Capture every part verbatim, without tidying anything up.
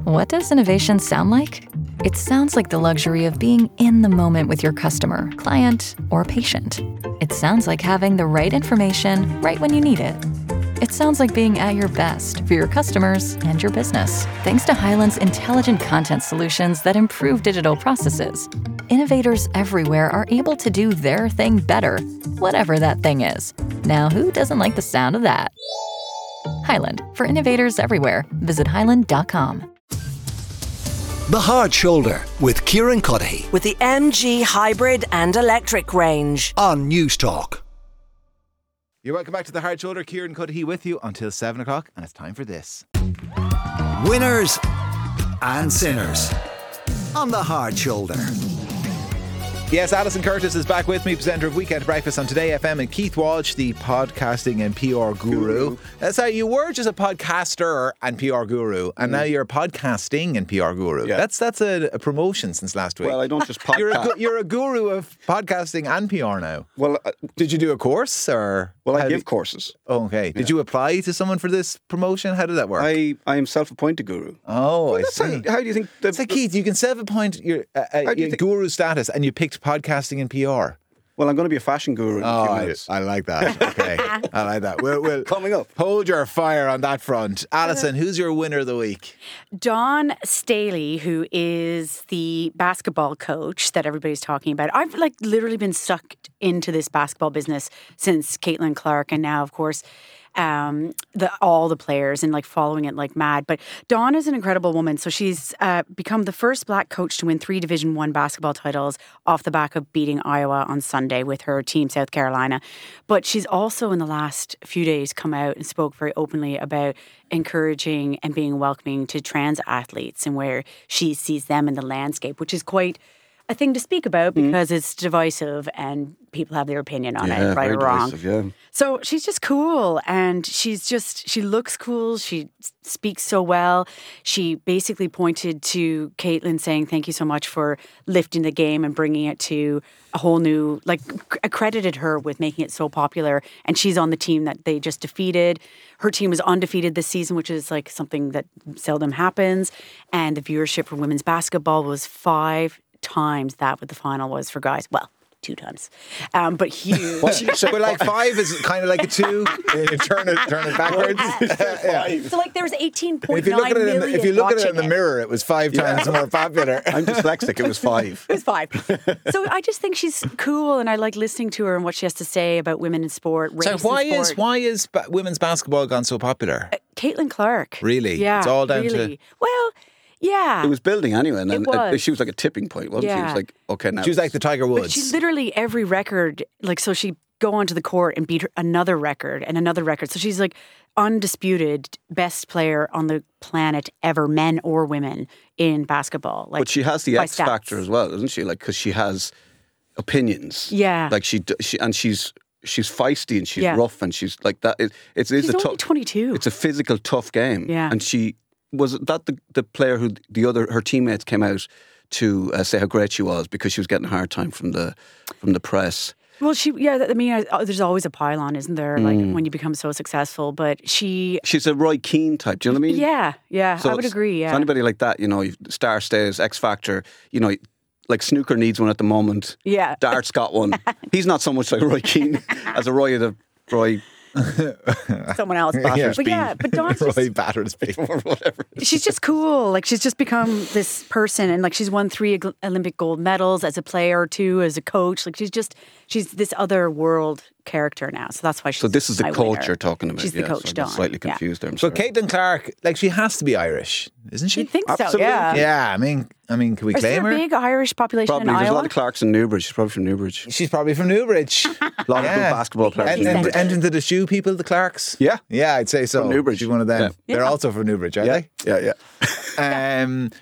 What does innovation sound like? It sounds like the luxury of being in the moment with your customer, client, or patient. It sounds like having the right information right when you need it. It sounds like being at your best for your customers and your business. Thanks to Hyland's intelligent content solutions that improve digital processes, innovators everywhere are able to do their thing better, whatever that thing is. Now, who doesn't like the sound of that? Hyland, for innovators everywhere. Visit hyland dot com. The Hard Shoulder with Kieran Cuddihy with the M G hybrid and electric range on News Talk. You're welcome back to The Hard Shoulder. Kieran Cuddihy with you until seven o'clock, and it's time for this. Winners and sinners on The Hard Shoulder. Yes, Alison Curtis is back with me, presenter of Weekend Breakfast on Today F M, and Keith Walsh, the podcasting and P R guru. guru. That's how you were just a podcaster and P R guru, and mm. now you're podcasting and P R guru. Yeah. That's that's a, a promotion since last week. Well, I don't just podcast. You're a, you're a guru of podcasting and P R now. Well, uh, did you do a course or? Well, I give did, courses. Oh, okay. Did yeah. you apply to someone for this promotion? How did that work? I, I am self-appointed guru. Oh, well, I see. How, how do you think? The, it's like, Keith, you can self-appoint your, uh, uh, your guru status, and you picked podcasting and P R. Well, I'm going to be a fashion guru in oh, a few minutes. I, I like that. Okay. I like that. We'll, we'll Coming up. Hold your fire on that front. Alison, who's your winner of the week? Dawn Staley, who is the basketball coach that everybody's talking about. I've like literally been sucked into this basketball business since Caitlin Clark, and now, of course, um, the all the players and like following it like mad. But Dawn is an incredible woman. So she's uh, become the first black coach to win three Division One basketball titles off the back of beating Iowa on Sunday with her team, South Carolina. But she's also in the last few days come out and spoke very openly about encouraging and being welcoming to trans athletes and where she sees them in the landscape, which is quite a thing to speak about because mm. it's divisive and people have their opinion on yeah, it, right or wrong. Divisive, yeah. So she's just cool, and she's just, she looks cool. She speaks so well. She basically pointed to Caitlin saying, thank you so much for lifting the game and bringing it to a whole new, like accredited her with making it so popular. And she's on the team that they just defeated. Her team was undefeated this season, which is like something that seldom happens. And the viewership for women's basketball was five times that what the final was for guys. Well, two times, um, but huge. So, but like five is kind of like a two. You turn it, turn it backwards. yeah. So like there was eighteen point nine million. million. The, if you look at it in the it. mirror, it was five yeah. times more popular. I'm dyslexic. It was five. It was five. So I just think she's cool, and I like listening to her and what she has to say about women in sport. Race so why in sport. is why is ba- women's basketball gone so popular? Uh, Caitlin Clark. Really? Yeah. It's all down really. to. Well. Yeah. It was building anyway, and then it was. It, she was like a tipping point, wasn't yeah. she? It was like, okay, now. She was like the Tiger Woods. But she literally, every record, like, so she'd go onto the court and beat her, another record and another record. So she's like undisputed best player on the planet ever, men or women, in basketball. Like, but she has the X stats. factor as well, doesn't she? Like, because she has opinions. Yeah. Like, she, she and she's. She's feisty and she's yeah. rough and she's like that. It, it's, it's she's a only tough. twenty-two. It's a physical, tough game. Yeah. And she was that the, the player who the other her teammates came out to uh, say how great she was because she was getting a hard time from the from the press. Well, she yeah. I mean, there's always a pylon, isn't there? Like mm. when you become so successful. But she she's a Roy Keane type. Do you know what I mean? Yeah, yeah. So I would agree. Yeah. So anybody like that, you know, star stays, X Factor, you know. Like snooker needs one at the moment. Yeah. Dart's got one. He's not so much like Roy Keane as a Roy the Roy. Someone else. Yeah. But yeah, but Dawn's just, Roy Battersby or whatever. She's just cool. Like she's just become this person, and like she's won three Olympic gold medals as a player, two as a coach. Like she's just she's this other world character now. So that's why she's. So this is the my coach winner. you're talking about. She's yeah, the coach. So I'm Dawn. slightly confused yeah. there. So Caitlin Clark, like she has to be Irish, isn't she? You'd think Absolutely. so. Yeah. Yeah. I mean, I mean, can we Is claim there her? a big Irish population Probably. in There's Iowa? a lot of Clarks in Newbridge. She's probably from Newbridge. She's probably from Newbridge. A lot yeah. of good basketball players. And, and, and into the shoe people, the Clarks? Yeah. Yeah, I'd say so. From Newbridge. She's one of them. Yeah. They're Yeah. also from Newbridge, aren't Yeah. they? Yeah, yeah. Um,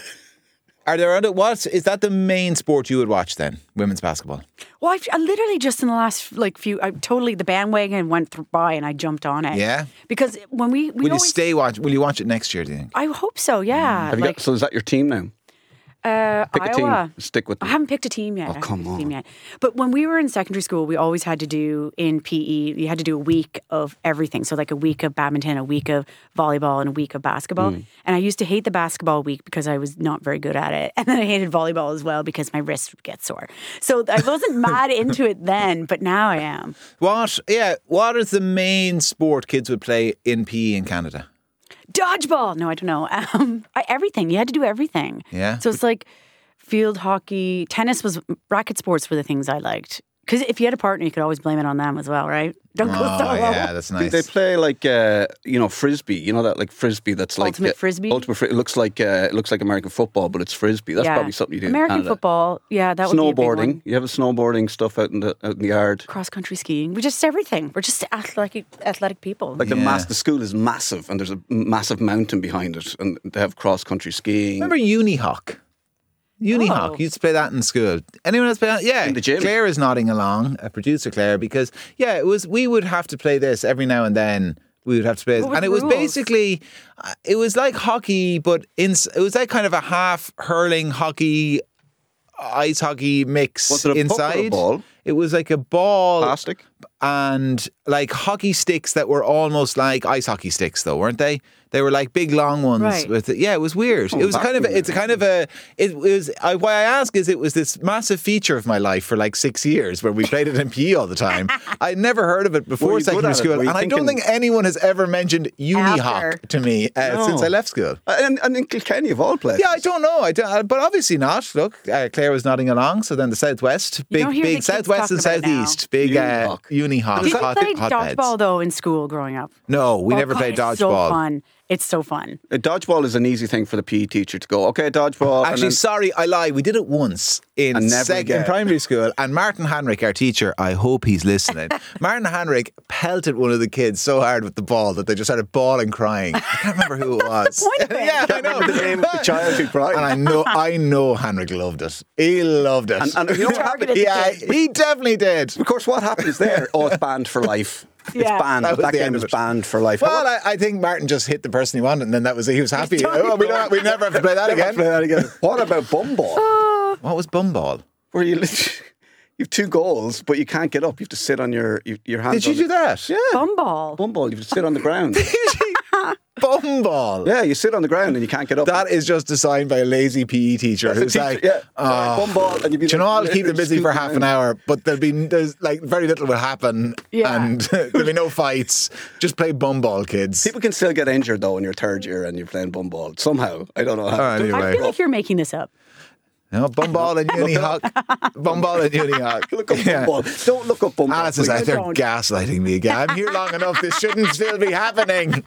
are there other, what, is that the main sport you would watch then? Women's basketball? Well, I've, I literally just in the last like few, I totally the bandwagon went th- by and I jumped on it. Yeah. Because when we, we Will you always, stay watch? Will you watch it next year, do you think? I hope so. Yeah. Have you like, got, so is that your team now? Uh, Pick a Iowa. team. Stick with I them. haven't picked a team yet. Oh, I haven't come picked a team on. yet. But when we were in secondary school, we always had to do in P E, you had to do a week of everything. So like a week of badminton, a week of volleyball, and a week of basketball. Mm. And I used to hate the basketball week because I was not very good at it. And then I hated volleyball as well because my wrist would get sore. So I wasn't mad into it then, but now I am. What? Yeah. What is the main sport kids would play in P E in Canada? Dodgeball. No, I don't know. Um, I, everything. You had to do everything. Yeah. So it's like field hockey, tennis was, racket sports were the things I liked. Because if you had a partner, you could always blame it on them as well, right? Don't go Oh, solo. yeah, that's nice. They play like uh, you know frisbee. You know that like frisbee. That's like Ultimate uh, frisbee? Ultimate frisbee. It looks like uh, it looks like American football, but it's frisbee. That's Yeah. probably something you do. American in Canada. football, yeah, that would be a big Snowboarding. one. You have a snowboarding stuff out in the out in the yard. Cross country skiing. We're just everything. We're just athletic, athletic people. Like the Yeah. mass, the school is massive, and there's a massive mountain behind it, and they have cross country skiing. Remember Unihawk? Unihawk. Oh. You used to play that in school. Anyone else play that? Yeah. In the gym. Claire is nodding along, a producer Claire, because yeah, it was. We would have to play this every now and then. We would have to play, What this. were and the it was rules? basically, uh, it was like hockey, but in, it was like kind of a half hurling hockey, ice hockey mix Was it a puck or a inside. ball? It was like a ball Plastic. and like hockey sticks that were almost like ice hockey sticks, though, weren't they? They were like big long ones. Right. With it. Yeah, it was weird. Oh, it was kind of. A, vacuum it's a kind of a. It was. I, why I ask is, it was this massive feature of my life for like six years, where we played it in P E all the time. I'd never heard of it before Were you good secondary at it? school, Were you and I don't thinking- think anyone has ever mentioned Unihawk After. to me uh, No. since I left school. And, and in Kilkenny of all places. Yeah, I don't know. I don't, uh, but obviously not. Look, uh, Claire was nodding along. So then the southwest, You big, don't hear the big kids southwest and talking about it now. southeast, big uh, Unihawk. Unihawk. Did you hot, play hotbeds. dodgeball though in school growing up? No, we Oh, never God, played it's so dodgeball. fun. It's so fun. A dodgeball is an easy thing for the P E teacher to go, okay, dodgeball. and Actually, then- sorry, I lie. We did it once in, And never sec- in again. primary school, and Martin Hanrick, our teacher, I hope he's listening. Martin Hanrick pelted one of the kids so hard with the ball that they just started bawling, crying. I can't remember who it was. point of it. yeah, I know Remember the name of the child who cried. And I know, I know, Hanrick loved it. He loved it. And, and you know what happened? Targeted the yeah, kid. he definitely did. Of course, what happens there? Oh, it's banned for life. Yeah. It's banned. That That, was the game end is of it. banned for life. Well, I, I think Martin just hit the person he wanted, and then that was it. He was happy. Oh, we don't. We never have to play that Never again. play that again. What about bumball? What was bumball? Where you lit- you have two goals, but you can't get up. You have to sit on your your, your hands. Did you on do the- that? Yeah. Bumball. Bumball. You have to sit on the ground. Bumball. Yeah, you sit on the ground and you can't get up. That is just designed by a lazy P E teacher That's a who's teacher, like, yeah. oh, Bumball, and you'd be do you know, like, I'll keep them busy for scooping half an around. hour, but there'll be there's like very little will happen, Yeah. and there'll be no fights. Just play bumball, kids. People can still get injured though in your third year and you're playing bumball somehow. I don't know how. All right, anyway. I feel like you're making this up. No, bumball and Unihawk. Bumball and Unihawk. Look up Yeah. bumball. Don't look up bumball. Alice is please. out there don't. gaslighting me again. I'm here long enough. This shouldn't still be happening.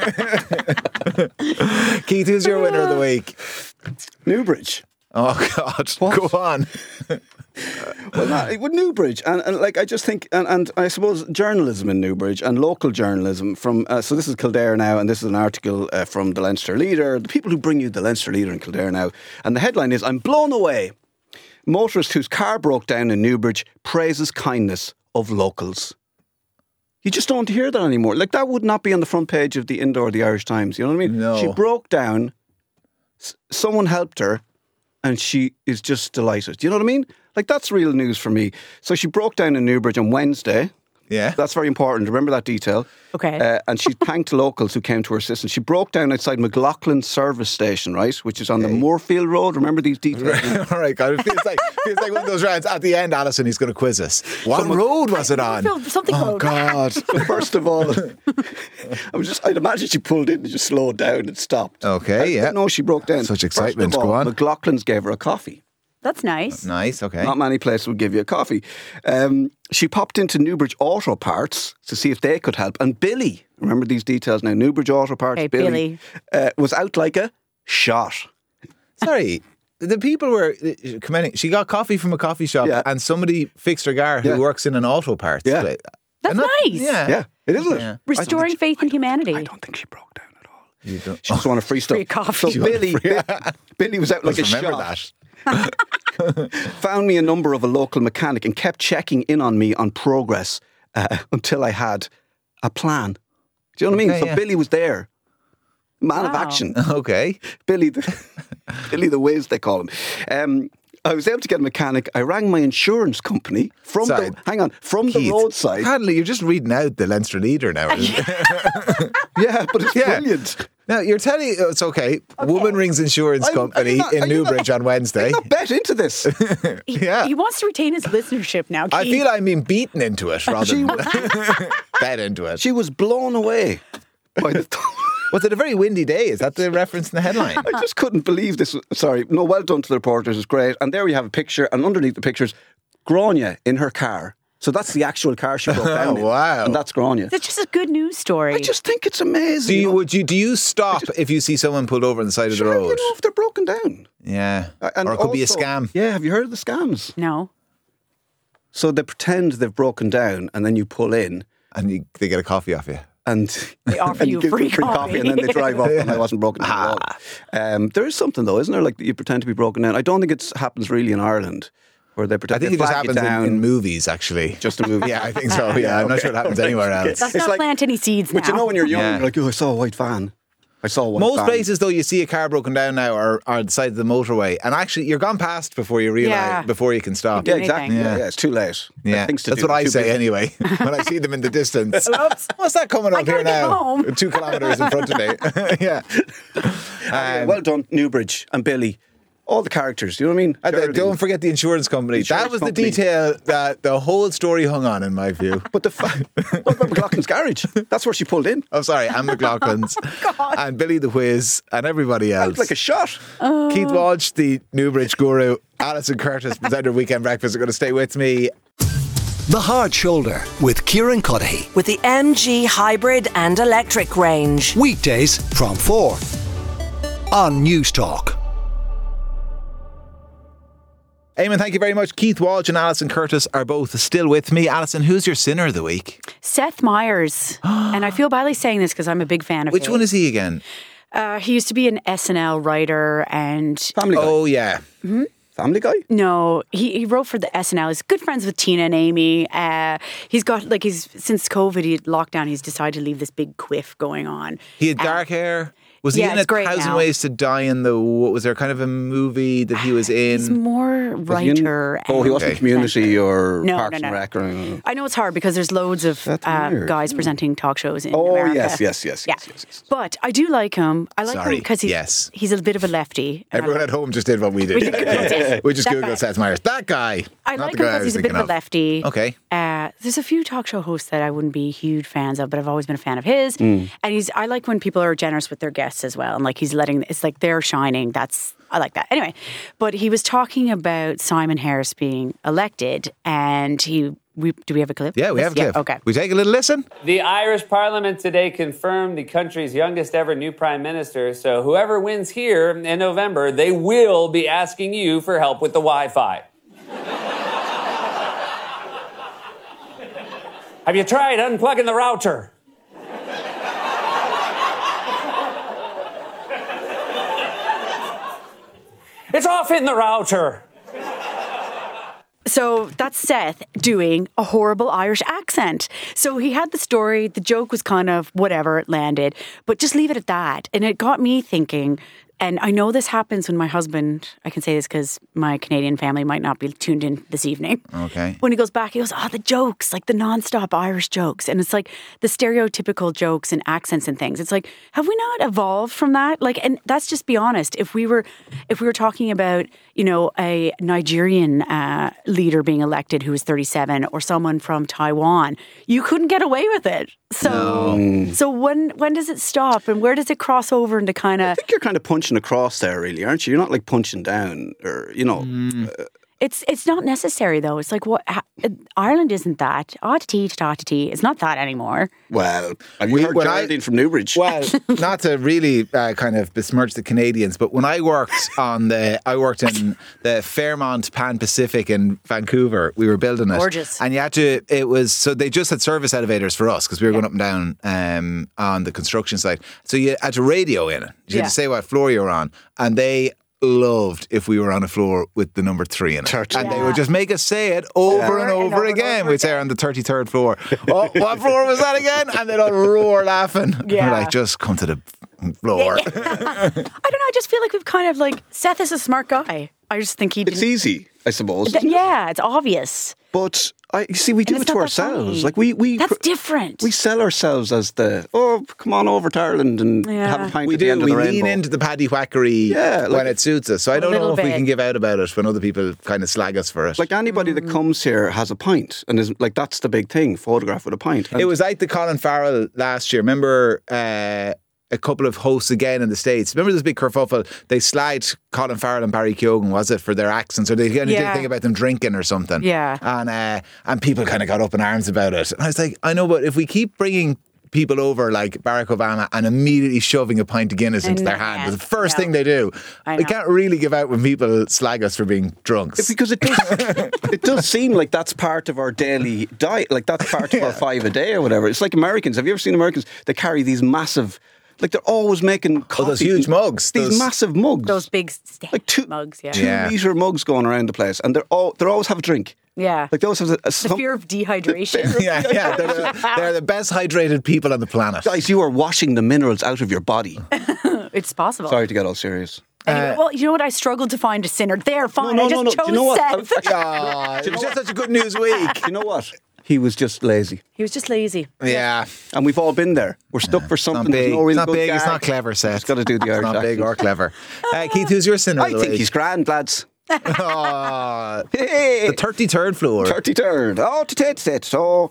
Keith, who's your winner of the week? Newbridge. Oh, God. Go on. Well, not, with Newbridge, and, and like I just think, and, and I suppose journalism in Newbridge and local journalism from. Uh, so this is Kildare Now, and this is an article uh, from the Leinster Leader. The people who bring you the Leinster Leader in Kildare Now, and the headline is: "I'm blown away. Motorist whose car broke down in Newbridge praises kindness of locals." You just don't hear that anymore. Like that would not be on the front page of the Indo or the Irish Times. You know what I mean? No. She broke down. S- someone helped her. And she is just delighted. Do you know what I mean? Like, that's real news for me. So she broke down in Newbridge on Wednesday. Yeah. That's very important. Remember that detail. Okay. Uh, and she thanked locals who came to her assistance. She broke down outside McLaughlin service station, right? Which is on the Moorfield Road. Remember these details? All right, God. It feels like, feels like one of those rounds. At the end, Alison, he's going to quiz us. What road was it on? Moorfield something Oh, road. God. First of all, I was just, I'd imagine she pulled in and just slowed down and stopped. Okay, I, yeah. No, she broke down. Such First excitement. of all, Go on. McLaughlin's gave her a coffee. That's nice. Nice, okay. Not many places would give you a coffee. Um, she popped into Newbridge Auto Parts to see if they could help. And Billy, remember these details now, Newbridge Auto Parts, Okay, Billy, Billy. Uh, was out like a shot. Sorry. The people were uh, commending. She got coffee from a coffee shop, Yeah. and somebody fixed her car who Yeah. works in an auto parts Yeah. place. That's And that- nice. Yeah. Yeah, it isn't it? Yeah. Restoring faith in humanity. I don't think she broke down at all. You don't, She just wanted free stuff. Free coffee. So Billy, Bi- Billy was out like a Must remember shot. that. Found me a number of a local mechanic and kept checking in on me on progress uh, until I had a plan. Do you know what I mean? Okay, So yeah. Billy was there. Man Wow. of action. Okay. Billy the Billy the Whiz, they call him. Um, I was able to get a mechanic. I rang my insurance company from Sorry. the hang on from Keith, the roadside. Hanley, you're just reading out the Leinster Leader now. Yeah, but it's Yeah. brilliant. No, you're telling it's okay. Woman rings insurance I'm- company I'm not- in I'm not- Newbridge on Wednesday. I'm not bet into this. He, Yeah. he wants to retain his listenership now. I Keith. feel I'm being beaten into it rather She than was, bet into it. she was blown away by the thought. Was it a very windy day? Is that the reference in the headline? I just couldn't believe this. Sorry, no, well done to the reporters. It's great. And there we have a picture, and underneath the pictures, Grania in her car. So that's the actual car she broke down in. wow. And that's Grania. It's just a good news story. I just think it's amazing. Do you know? would you do you stop if you see someone pulled over on the side of the Sure, road? you know if they're broken down. Yeah, Uh, and or it could be a also- scam. Yeah, have you heard of the scams? no. So they pretend they've broken down, and then you pull in, And you, they get a coffee off you. and They offer and you give them free coffee, and then they coffee. drive off. And I wasn't broken down at all. Um, there is something though, isn't there? Like that you pretend to be broken down. I don't think it happens really in Ireland, where they I pretend. think they it just flag you happens in, down. in movies, actually. Just a movie. Yeah, I think so. Yeah, I'm not sure it happens anywhere else. Let's It's not like- plant any seeds now. But you know, when you're young, Yeah. you're like, oh, I saw a white van. I saw a white Most van. places, though, you see a car broken down now or are on the side of the motorway, and actually you're gone past before you realise Yeah. before you can stop. Yeah, anything. exactly. Yeah. Yeah. yeah, it's too late. Yeah, Things to that's do. what I Too say busy. anyway when I see them in the distance. Oops. What's that coming I up here gotta get now? home. Two kilometres in front of me. Yeah. Yeah, Um, well done, Newbridge and Billy. All the characters. You know what I mean? and, uh, Geraldine. don't forget the insurance company. Insurance that was company. the detail that the whole story hung on, in my view. But the fa- what about McLaughlin's garage? That's where she pulled in. Oh, sorry, and McLaughlin's, and Billy the Whiz, and everybody That else. was like a shot. Keith Walsh, the Newbridge guru, Alison Curtis, presenter of Weekend Breakfast, are going to stay with me. The Hard Shoulder with Kieran Cuddihy. With the M G hybrid and electric range. Weekdays from four on News Talk. Eamon, thank you very much. Keith Walsh and Alison Curtis are both still with me. Alison, who's your sinner of the week? Seth Meyers. And I feel badly saying this because I'm a big fan of Which his. one is he again? Uh, he used to be an S N L writer and Family Guy. Oh, yeah. Family Guy? no, he, he wrote for the S N L. He's good friends with Tina and Amy. Uh, he's got like he's since COVID he, lockdown. He's decided to leave this big quiff going on. He had dark hair. Was he yeah, in it's A great Thousand now. Ways to Die in the... What, was there kind of a movie that he was He's in? more Was he in- writer. Oh, he and- wasn't Okay. Community or No, Parks no, and no. Rec or anything. I know it's hard because there's loads of Seth uh, Meyers. guys presenting talk shows in Oh, America. yes, yes, yes, Yeah. yes, yes, yes. But I do like him. I like Sorry, him because he's, yes. he's a bit of a lefty. and I Everyone like- at home just did what we did. We did it. We just That Googled guy. Seth Meyers. That guy. I Not like the him guy I because was he's a bit thinking of a lefty. Okay. Uh, there's a few talk show hosts that I wouldn't be huge fans of, but I've always been a fan of his. Mm. And he's I like when people are generous with their guests as well, and like he's letting it's like they're shining. That's I like that. Anyway, but he was talking about Simon Harris being elected, and he we do we have a clip? Yeah, we have a clip. Okay. We take a little listen. The Irish Parliament today confirmed the country's youngest ever new prime minister. So whoever wins here in November, they will be asking you for help with the Wi-Fi. Have you tried unplugging the router? It's off in the router. So that's Seth doing a horrible Irish accent. So he had the story, the joke was kind of whatever, it landed, but just leave it at that. And it got me thinking, and I know this happens when my husband, I can say this because my Canadian family might not be tuned in this evening. Okay. When he goes back, he goes, oh, the jokes, like the nonstop Irish jokes. And it's like the stereotypical jokes and accents and things. It's like, have we not evolved from that? Like, and that's just be honest. If we were, if we were talking about, you know, a Nigerian uh, leader being elected who was thirty-seven or someone from Taiwan, you couldn't get away with it. So, so when when does it stop and where does it cross over into kind I of? think you're kind of punching across there, really, aren't you? You're not like punching down or, you know. uh, It's it's not necessary though. It's like what ha, Ireland isn't that. Ah to tea to tea. It's not that anymore. well, have you We- heard when I- Geraldine from Newbridge? Well, not to really uh, kind of besmirch the Canadians, but when I worked on the, I worked in the Fairmont Pan Pacific in Vancouver. We were building it, Gorgeous. and you had to. It was so they just had service elevators for us because we were going up and down um, on the construction site. So you had to radio in it. You had Yeah. to say what floor you were on, and they loved if we were on a floor with the number three in it. thirty. And they Yeah. would just make us say it over Yeah. and And over over and again. over We'd say on the thirty-third floor. Oh, what floor was that again? And they'd all roar laughing. Yeah. We're like, just come to the floor. I don't know. I just feel like we've kind of like Seth is a smart guy. I just think he. It's didn't- easy, I suppose. Th- yeah, it's obvious. But I you see, we do And it it's to not that ourselves. funny. Like we, we, That's different. we sell ourselves as the oh, come on over to Ireland and Yeah. have a pint We at the do. end We of the lean rainbow. into the paddy whackery Yeah, like- when it suits us. So I don't know little if we bit. can give out about it when other people kind of slag us for it. Like anybody Mm. that comes here has a pint, and is like that's the big thing. Photograph with a pint. And It was like the Colin Farrell last year. Remember uh, a couple of hosts again in the States. Remember this big kerfuffle? They slagged Colin Farrell and Barry Keoghan, was it, for their accents? Or they did Yeah. a thing about them drinking or something. Yeah. And, uh, and people kind of got up in arms about it. And I was like, I know, but if we keep bringing people over like Barack Obama and immediately shoving a pint of Guinness into I their know, hand, yeah. was the first I know. thing they do. I We know. can't really give out when people slag us for being drunks. because it does, it does seem like that's part of our daily diet. Like that's part of our five a day or whatever. It's like Americans. Have you ever seen Americans? They carry these massive, like they're always making coffee. those huge mugs, These those- massive mugs. Those big st- like two mugs, yeah. two Yeah. liter mugs going around the place, and they're all they always have a drink. Yeah. Like they always have a, a The some, fear of dehydration. yeah, yeah. They're the, they're the best hydrated people on the planet. guys. You are washing the minerals out of your body. It's possible. Sorry to get all serious. Anyway, well, you know what? I struggled to find a sinner. There, fine. no, I just no, no. chose Do you know what? Seth. Oh, it was just such a good news week. You know what? He was just lazy, He was just lazy. Yeah. and we've all been there. We're stuck for It's not something. There's big. no real it's not good big. It's gag. not clever, Seth. Just got to do the It's Irish not big accent. or clever. Uh, Keith, who's your sinner? I of the think week? he's grand, lads. Oh, Hey, the thirty-third floor. thirty-third. Oh, to take it. So,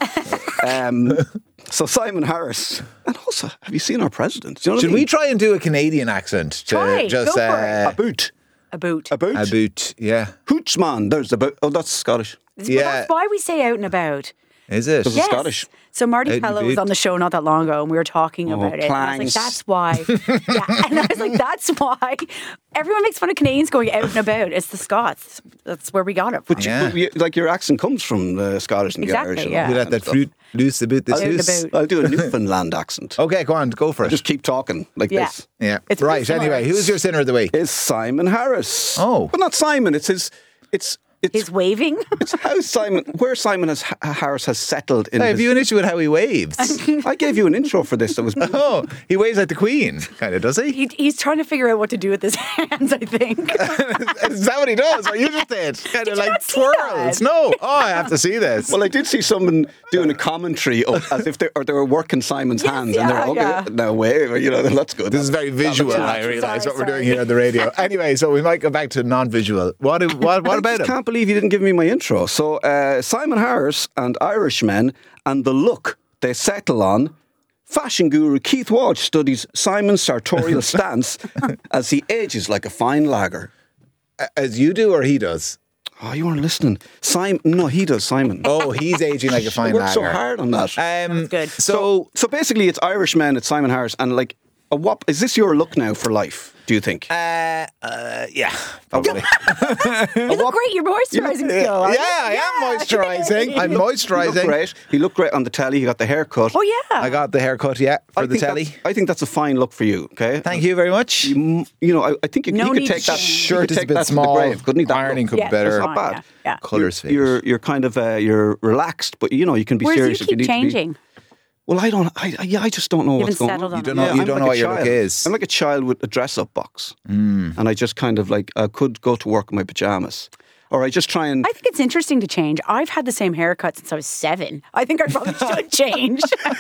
um, so Simon Harris, and also, have you seen our president? Do you know what Should I we mean? try and do a Canadian accent to Try, just go for uh, A boot, A boot. a boot, a boot? Yeah, Hoochman. There's the boot. Oh, that's Scottish. Well, yeah. That's why we say out and about. Is it? Does it- Scottish. So Marty Out and Pello was about. on the show not that long ago, and we were talking Oh, about it. And I clangs. was like, "That's why." Yeah, and I was like, "That's why." Everyone makes fun of Canadians going out and about. It's the Scots. That's where we got it from. But you- Yeah. but you, like your accent comes from the Scottish and the Exactly, Irish. and yeah. all We that let that stuff. fruit loose about this Out and house. about. I'll do a Newfoundland accent. Okay, go on, go for I it. just keep talking like Yeah. this. yeah, It's right. pretty similar. Anyway, who's your sinner of the week? Is Simon Harris? Oh. but not Simon. It's his. It's it's He's waving. it's how Simon, where Simon has, Harris has settled in. Hey, have his, you an issue with how he waves? I gave you an intro for this. That was. Oh, he waves like the Queen, kind of, does he? he, he's trying to figure out what to do with his hands. I think. Is that what he does? Or you just did? Kind of you like not see twirls. that? No. Oh, I have to see this. Well, I did see someone doing a commentary of, as if they or they were working Simon's Yes, hands, and they're yeah, okay. yeah. No way, you know that's good. This is very visual, I Sorry, realise, what we're sorry. doing here on the radio. Anyway, so we might go back to non-visual. What, what, what I about just him? can't believe you didn't give me my intro. So uh, Simon Harris and Irishmen and the look they settle on. Fashion guru Keith Walsh studies Simon's sartorial stance as he ages like a fine lager. As you do or he does? Oh, you weren't listening. Simon, no, he does. Simon. Oh, he's aging like a I fine worked so lager. hard on that. Um, good. So, so basically, it's Irishmen. It's Simon Harris, and like, a whop. Is this your look now for life? Do you think? uh, uh, yeah, probably. You look great. You're moisturising still. yeah, aren't you? I am moisturising. I'm He looked moisturising. great. He looked great on the telly. He got the haircut. Oh yeah. I got the haircut, yeah, for I the think telly. that's- I think that's a fine look for you. Okay. Thank you very much. Mm, You know, I, I think you, No he could need take to that. change. he Shirt could is a take bit that to the small. grave, couldn't he? That Ironing look. could be Yeah, better. that's Not bad. fine, yeah, yeah. Colours fade. You're you're kind of uh, you're relaxed, but you know you can be Whereas serious you if you keep need changing. to be. Well, I don't. I, I yeah, I just don't know You what's haven't going settled on. on You don't it. know. Yeah, you I'm don't like know a what your look child. is. I'm like a child with a dress-up box, mm. and I just kind of like I could go to work in my pajamas, or I just try and. I think it's interesting to change. I've had the same haircut since I was seven. I think I probably should change.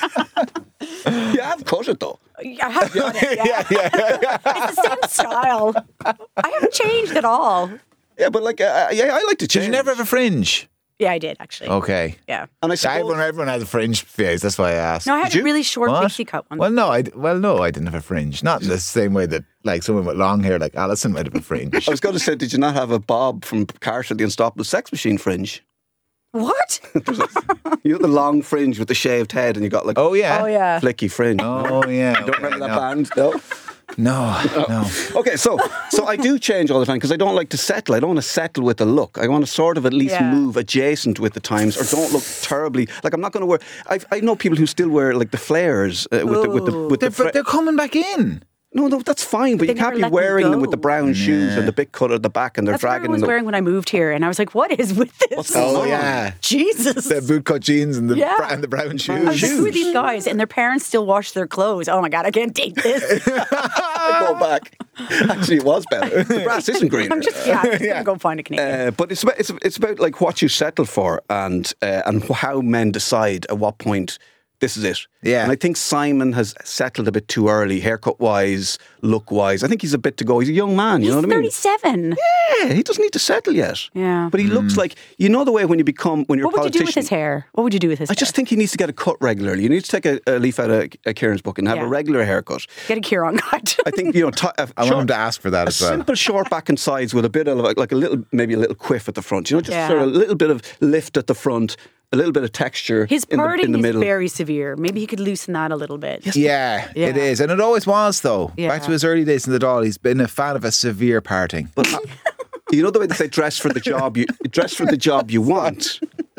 Yeah, I've cut it though. I have done it. Yeah. It's the same style. I haven't changed at all. Yeah, but like, uh, yeah, I like to Did change. you never have a fringe? Yeah, I did actually. Okay. Yeah. And I suppose Everyone, everyone has a fringe phase. That's why I asked. No, I had Did a you? really short What? pixie cut one. Well, no, I well, no, I didn't have a fringe. Not in the same way that like someone with long hair, like Alison, might have a fringe. I was going to say, did you not have a Bob from Carter, the Unstoppable Sex Machine fringe? What? You had the long fringe with the shaved head, and you got like Oh yeah. Oh yeah. flicky fringe. Oh yeah. Don't Okay, remember that no. band? No. No, no. Okay, so so I do change all the time because I don't like to settle. I don't want to settle with a look. I want to sort of at least Yeah. move adjacent with the times, or don't look terribly. Like I'm not going to wear. I I know people who still wear like the flares uh, with the with the Ooh. with They're, the. Fra- but they're coming back in. No, no, that's fine, but They you can't never be let them wearing them with the go. brown shoes and the big cut at the back, and they're That's what I dragging was the. wearing when I moved here, and I was like, "What is with this?" What's going Oh, on? yeah. Jesus. The bootcut jeans and the, Yeah. bra- and the brown I was shoes. like, who are these guys? And their parents still wash their clothes. Oh my God, I can't date this. I go back. Actually, it was better. The brass isn't greener. I'm just, yeah, I'm just going to go find a Canadian. Uh, but it's about, it's it's about like what you settle for and uh, and how men decide at what point this is it. Yeah. And I think Simon has settled a bit too early, haircut wise, look wise. I think he's a bit to go. He's a young man. You He's know what I mean? thirty-seven. Yeah, he doesn't need to settle yet. Yeah. But he looks like, you know, the way when you become when you're What a would you politician. do with his hair? What would you do with his I hair? just think he needs to get a cut regularly. You need to take a, a leaf out of uh, Kieran's book and have Yeah. a regular haircut. Get a Kieran cut. I think, you know, t- a I want short- him to ask for that a as well. simple short back and sides with a bit of like, like a little, maybe a little quiff at the front. You know, just Yeah. sort of a little bit of lift at the front, a little bit of texture His in the, parting in the is middle. very severe. Maybe he could loosen that a little bit. Yeah, Yeah. it is. And it always was, though. Yeah. Back to his early days in the Dáil, he's been a fan of a severe parting. But uh, you know the way they say dress for the job you dress for the job you want.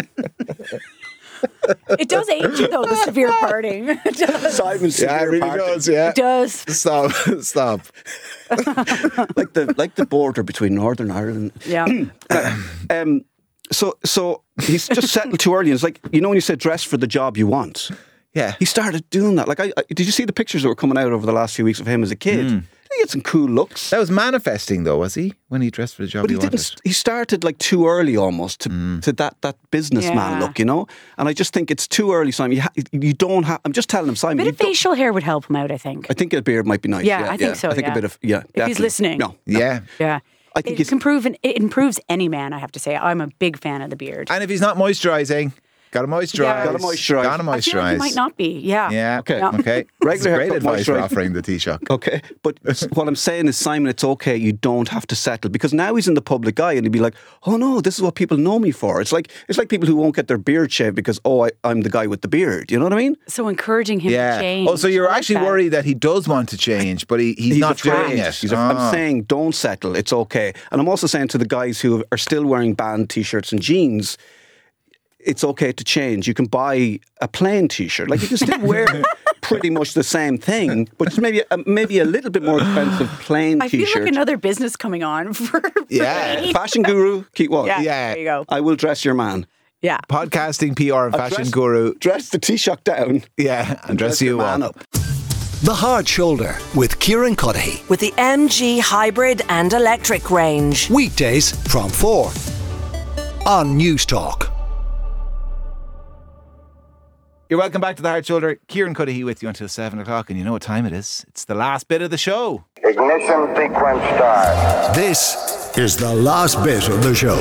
It does age you, though, the severe parting. It does. Simon's Yeah, it severe really parting. does, yeah. It does. Stop, stop. like the like the border between Northern Ireland. Yeah. Um, so so he's just settled too early. It's like, you know when you say dress for the job you want. Yeah. He started doing that. Like, I, I did you see the pictures that were coming out over the last few weeks of him as a kid? He had some cool looks. That was manifesting, though, was he? When he dressed for the job But he, he didn't. wanted. He started like too early, almost to, to that that businessman Yeah. look, you know. And I just think it's too early, Simon. You, ha- you don't have. I'm just telling him, Simon. A You bit of don't- facial hair would help him out, I think. I think a beard might be nice. Yeah, Yeah, I think so, I think yeah. a bit of yeah. If he's definitely. listening. No, Yeah. Yeah. I think it, he's- can prove an, it improves any man, I have to say. I'm a big fan of the beard. And if he's not moisturising, gotta moisturise. Yeah. Gotta moisturise. Gotta I feel like he moisturise. might not be. Yeah. Yeah. Okay. No. Okay. Regular It's great haircut, advice for moisturise. offering the Taoiseach. Okay, but what I'm saying is, Simon, it's okay. You don't have to settle because now he's in the public eye, and he'd be like, "Oh no, this is what people know me for." It's like it's like people who won't get their beard shaved because oh, I, I'm the guy with the beard. You know what I mean? So encouraging him Yeah. to change. Oh, so you're I like actually that. worried that he does want to change, but he, he's, not afraid. trying it. He's a- I'm Ah. saying don't settle. It's okay. And I'm also saying to the guys who are still wearing band t-shirts and jeans, it's okay to change. You can buy a plain t-shirt. Like you can still wear pretty much the same thing, but it's maybe a, maybe a little bit more expensive plain I feel t-shirt. like another business coming on for, for Yeah. me. Fashion guru, Keith Walsh. Yeah, Yeah. there you go. I will dress your man. Yeah. Podcasting, P R and I'll fashion dress- guru. Dress the Taoiseach down. Yeah. And dress your you man up. up. The Hard Shoulder with Kieran Cuddihy. With the M G hybrid and electric range. Weekdays from four on News Talk. You're welcome back to the Hard Shoulder. Kieran Cuddihy with you until seven o'clock, and you know what time it is. It's the last bit of the show. Ignition sequence start. This is the last bit of the show.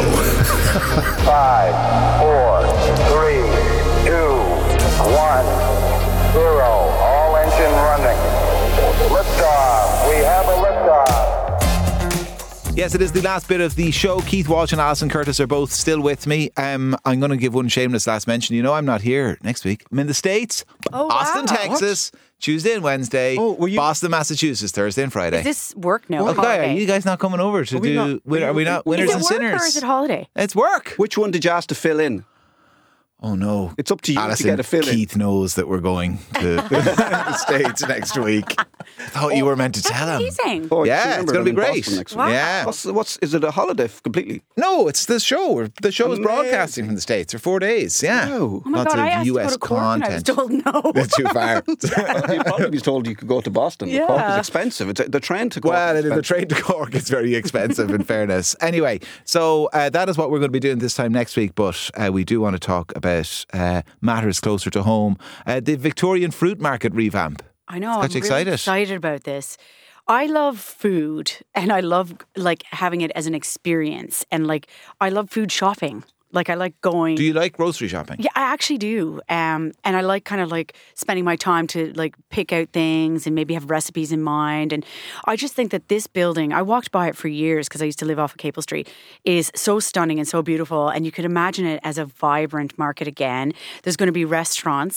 Five, four, three, two, one, zero. All engine running. Liftoff. We have a liftoff. Yes, it is the last bit of the show. Keith Walsh and Alison Curtis are both still with me. Um, I'm going to give one shameless last mention. You know I'm not here next week. I'm in the States. Oh, Austin, wow. Texas, Tuesday and Wednesday. Oh, were you- Boston, Massachusetts, Thursday and Friday. Is this work? No. Okay, holiday. are you guys not coming over to we do... not- win- are we not winners Is it and work sinners? or is it holiday? It's work. Which one did you ask to fill in? Oh no. It's up to you to Alison, get a fill in. Keith knows that we're going to the States next week. I thought you were meant to tell him. Amazing. Oh, I Yeah, remember it's gonna I'm be in great. Boston next week. Wow. Yeah. What's, what's is it a holiday f- completely? No, it's the show. The show is Amazing. broadcasting from the States for four days. Yeah. Wow. Oh my Lots God, I of asked U to go S to Cork and I was content. told no. That's too far. You'd probably be told you could go to Boston. Yeah. Cork is expensive. It's a, the train to Cork. Well, is the expensive. train to Cork is very expensive, in fairness. Anyway, so uh, that is what we're going to be doing this time next week. But uh, we do want to talk about uh, matters closer to home. Uh, the Victorian Fruit Market revamp. I know. Got I'm you really excited? excited about this. I love food and I love like having it as an experience and like I love food shopping. Like I like going. Do you like grocery shopping? Yeah, I actually do. Um, and I like kind of like spending my time to like pick out things and maybe have recipes in mind. And I just think that this building, I walked by it for years because I used to live off of Capel Street, is so stunning and so beautiful. And you could imagine it as a vibrant market again. There's going to be restaurants.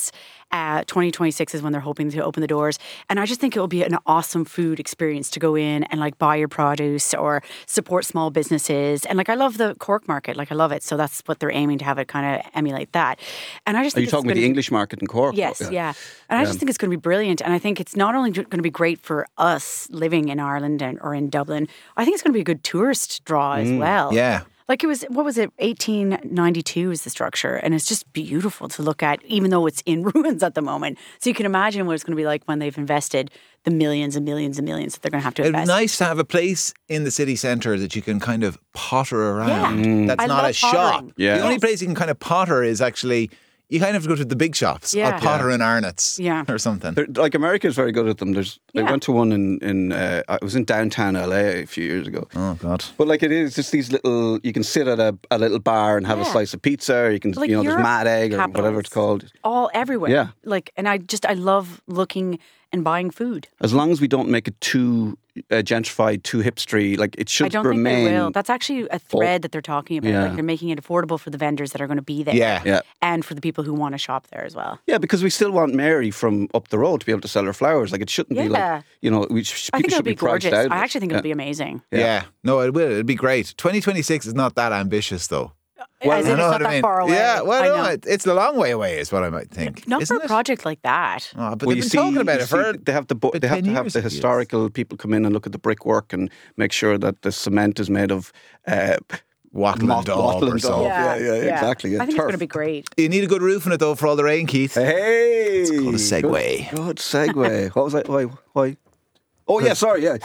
Uh, twenty twenty-six is when they're hoping to open the doors. And I just think it will be an awesome food experience to go in and like buy your produce or support small businesses. And like I love the Cork market, like I love it. So that's what they're aiming to have it kind of emulate that. And I just Are think you talking about the English market in Cork? Yes, yeah. yeah. And I just think it's going to be brilliant. And I think it's not only going to be great for us living in Ireland and, or in Dublin, I think it's going to be a good tourist draw as well. Yeah. Like it was, what was it, eighteen ninety-two is the structure. And it's just beautiful to look at, even though it's in ruins at the moment. So you can imagine what it's going to be like when they've invested the millions and millions and millions that they're going to have to It'd be invest. nice to have a place in the city centre that you can kind of potter around. Yeah. That's I not love a shop. pottering. Yeah. The only place you can kind of potter is actually, you kind of have to go to the big shops. Yeah. Or potter in Arnott's Yeah. or something. They're- Like America is very good at them. There's, I Yeah. went to one in in uh, I was in downtown L A a few years ago. Oh, God. But like it is just these little. You can sit at a, a little bar and have a Yeah. slice of pizza. Or you can, Like you know, there's Europe Mad Egg or capitals. whatever it's called. All everywhere. Yeah. Like, and I just, I love looking and buying food. As long as we don't make it too uh, gentrified, too hipstery, like it should I don't remain. think they will. That's actually a thread that they're talking about. Yeah. Like they're making it affordable for the vendors that are going to be there. Yeah. Yeah. And for the people who want to shop there as well. Yeah, because we still want Mary from up the road to be able to sell her flowers. Like it shouldn't be Yeah. like, you know, we sh- I people think it'll should be be priced gorgeous. out of I it. actually think Yeah. it'll be amazing. Yeah. No, it will. It'd be great. twenty twenty-six is not that ambitious, though. As in I it's know not what that I mean. far away. Yeah, well, I no, know. it, it's a long way away, is what I might think. Not Isn't for a it? project like that. Oh, but Well, they've you been see, talking about you it see, for. they have to bo- for they have ten to have years, the it is. historical people come in and look at the brickwork and make sure that the cement is made of uh, Wattle and daub wattle or and so. daub. Yeah, yeah, exactly. Yeah, I think turf. it's going to be great. You need a good roof in it, though, for all the rain, Keith. Hey, it's called a segue. Good, good segue. What was I? Why? Why? Oh yeah, sorry. Yeah.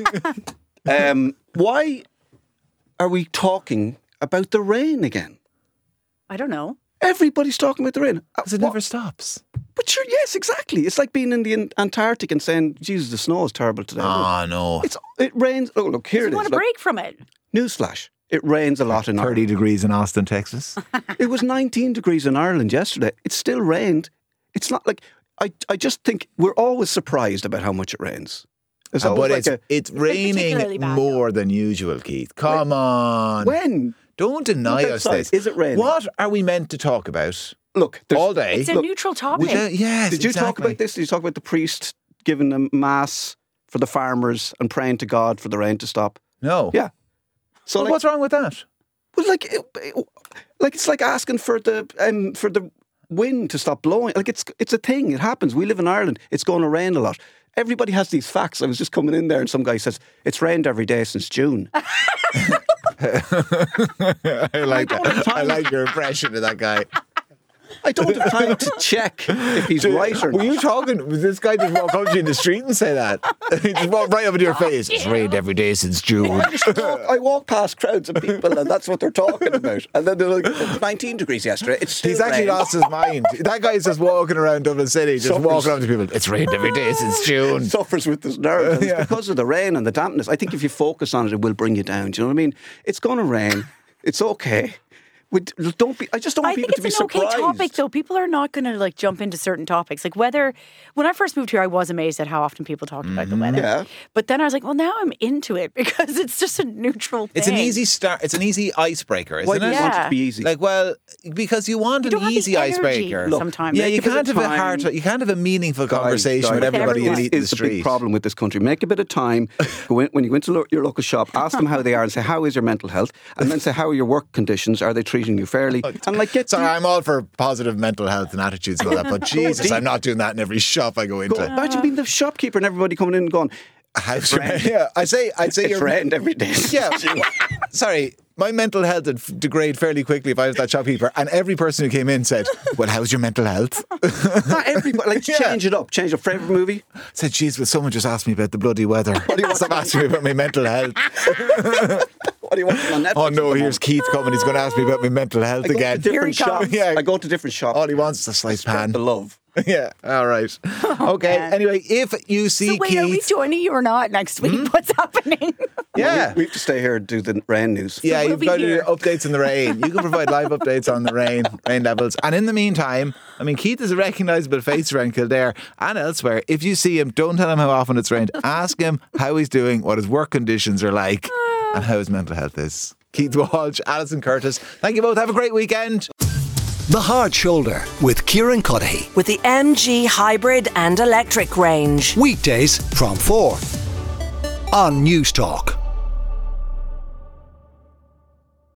um, why are we talking about the rain again? I don't know. Everybody's talking about the rain. Uh, Because it what- never stops. But sure, yes, exactly. It's like being in the An- Antarctic and saying, "Jesus, the snow is terrible today." Oh, no. It's it rains. Oh, look here You it want is. a Look, break from it. newsflash: it rains a lot in thirty Ireland. degrees in Austin, Texas. It was nineteen degrees in Ireland yesterday. It still rained. It's not like I. I just think we're always surprised about how much it rains. It's Uh, always but like it's, a, it's particularly raining bad, more than usual, Keith. Come on. when Don't deny Look us outside. this. Is it raining? What are we meant to talk about look there's- all day? It's a Look, neutral topic. Without- yes, Did you talk exactly. about this? Did you talk about the priest giving a mass for the farmers and praying to God for the rain to stop? No. Yeah. So Well, like, what's wrong with that? well, like, it, it- like it's like asking for the um, for the wind to stop blowing. Like it's it's a thing. It happens. We live in Ireland. It's going to rain a lot. Everybody has these facts. I was just coming in there and some guy says it's rained every day since June. I like that. I like your impression of that guy. I don't have time to check if he's right or Were not. you talking? Was this guy just walk up to you in the street and say that? He just walked right up into your face. It's rained every day since June. I, just walk, I walk past crowds of people and that's what they're talking about. And then they're like, it's nineteen degrees yesterday. It's still He's actually rained. lost his mind. That guy's just walking around Dublin City, just Suffers. walking up to people. It's rained every day since June. Suffers with his nerves. And Yeah. It's because of the rain and the dampness. I think if you focus on it, it will bring you down. Do you know what I mean? It's going to rain. It's okay. We, don't be. I just don't want I think people to it's be an okay surprised. topic, though. People are not going to like jump into certain topics. Like whether, when I first moved here, I was amazed at how often people talked about the weather. Yeah. But then I was like, well, now I'm into it because it's just a neutral thing. It's an easy start. It's an easy icebreaker, isn't Why do you it? want it Yeah. to be easy? Like, well, because you want You an don't have the easy energy icebreaker. Look, sometimes. Yeah, Make you a bit can't of have a time. hard. You can't have a meaningful Guys, conversation guys, with everybody in everyone. the, in the is the street. big problem with this country. Make a bit of time. Go in, when you go into lo- your local shop, ask them how they are and say, how is your mental health? And then say, how are your work conditions? Are they treating you fairly? And like get Sorry, deep. I'm all for positive mental health and attitudes and all that, but Jesus, deep. I'm not doing that in every shop I go into. Go, imagine being the shopkeeper and everybody coming in and going, How's friend. your- yeah, I say, I'd say it's you're rained every day. Yeah, sorry. My mental health would f- degrade fairly quickly if I was that shopkeeper. And every person who came in said, "Well, how's your mental health?" Not everybody. Like, Yeah. change it up. Change your favourite movie. I said, "Geez, will someone just ask me about the bloody weather? Stop asking me about my mental health." What do you want on Netflix? Oh at no, the here's moment? Keith coming. He's going to ask me about my mental health I go again. to different Here he shops. comes. Yeah. I go to different shops. All he wants is a slice pan. The love. Yeah, all right. Okay. man. Anyway, if you see So wait, are we Keith, joining you or not next week? Hmm? What's happening? yeah. We have to stay here and do the rain news. Yeah, we'll you've be got your here. updates on the rain. You can provide live updates on the rain, rain levels. And in the meantime, I mean, Keith is a recognisable face around Kildare and elsewhere. If you see him, don't tell him how often it's rained. Ask him how he's doing, what his work conditions are like, and how his mental health is. Keith Walsh, Alison Curtis, thank you both. Have a great weekend. The Hard Shoulder with Kieran Cuddihy. With the M G hybrid and electric range. Weekdays from four on News Talk.